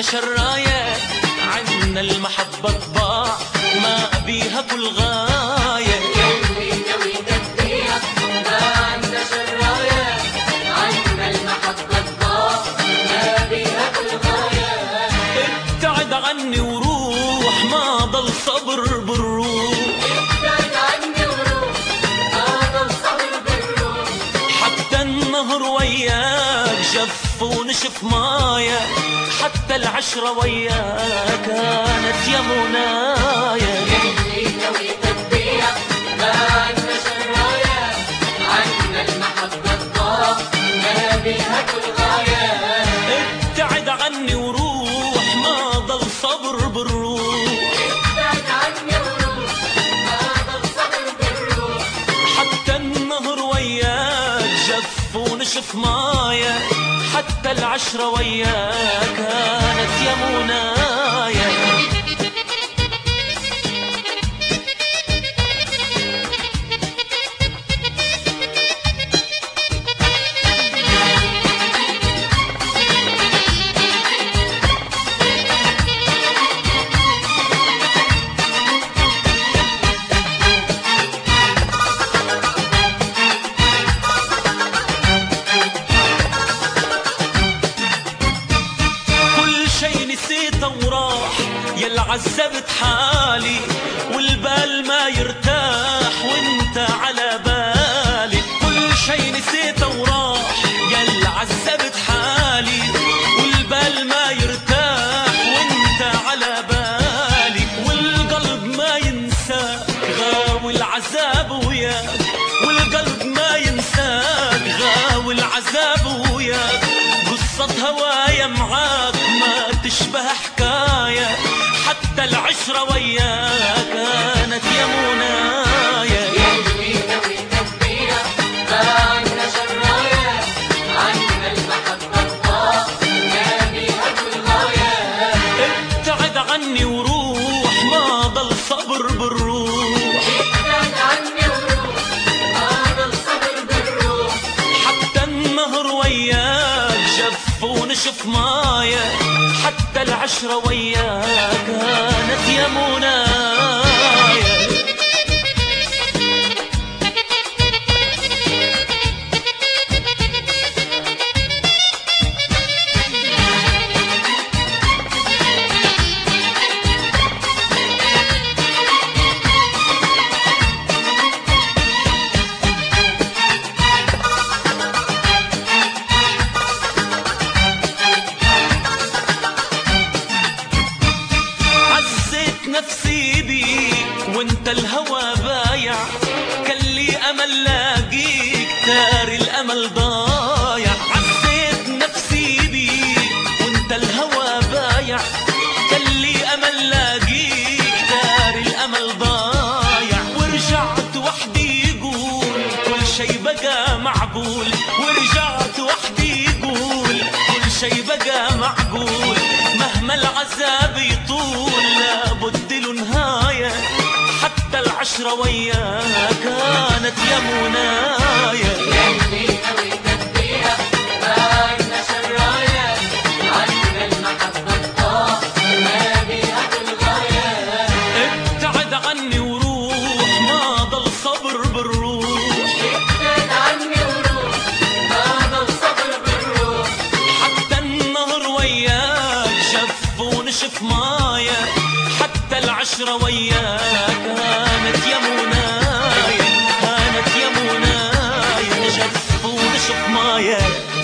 شراية، عنا المحبة طباع ما بيها كل غاية. يلي نوي تدبيع ما عنا شراية، عنا المحبة طباع ما بيها كل غاية. ابتعد عني وروح ما ضل صبر بالروح، ابتعد عني وروح ما ضل صبر بالروح. حتى النهر وياك جف ونشف مايا، حتى العشرة وياك كانت يا منايا. يلي نوي تدبيع ما عنا شراية، عنا المحبة طباع ما بيها كل غاية. ابتعد عني وروح ما ضل صبر بالروح، ابتعد عني وروح ما ضل صبر بالروح. حتى النهر وياك جف ونشف مايا، حتى العشرة وياك كانت يا منايا. نسيت وراح يلا عذبت حالي، والبال ما يرتاح وانت على بالي. كل شي نسيت وراح يلا عذبت حالي، والبال ما يرتاح وانت على بالي. والقلب ما ينساك غاوي العذاب وياك، والقلب ما ينساك غاوي العذاب وياك. قصة هوايا معاك ما تشبه حكاية، حتى العشرة وياك كانت يا منايا. يلي نوي تدبيع ما عنا شراية، عنا المحبة طباع ما بيها كل غاية. ابتعد عني وروح ما ضل صبر بالروح، ابتعد عني وروح ما ضل صبر بالروح. حتى النهر وياك جف ونشف مايا، حتى العشرة وياك كانت يا منايا. نفسي بيك وانت الهوى بايع، كان لي امل لاقيك تاري الامل ضايع. عزيت نفسي بيك وانت الهوى بايع، كان لي امل لاقيك تاري الامل ضايع. ورجعت وحدي يقول كل شي بقى معقول، ورجعت وحدي يقول كل شي بقى معقول. مهما العذاب يطول لابد له نهاية، حتى العشرة وياك كانت يا منايا. يلي نوي تدبيع ما عنا شراية، عنا المحبة طباع ما بيها كل غاية. ابتعد عني وروح ما ضل صبر بالروح، ابتعد عني وروح ما ضل صبر بالروح. حتى النهر وياك جف ونشف مايا، حتى العشرة وياك كانت يا منايا، كانت يا منايا. جف ونشف مايا.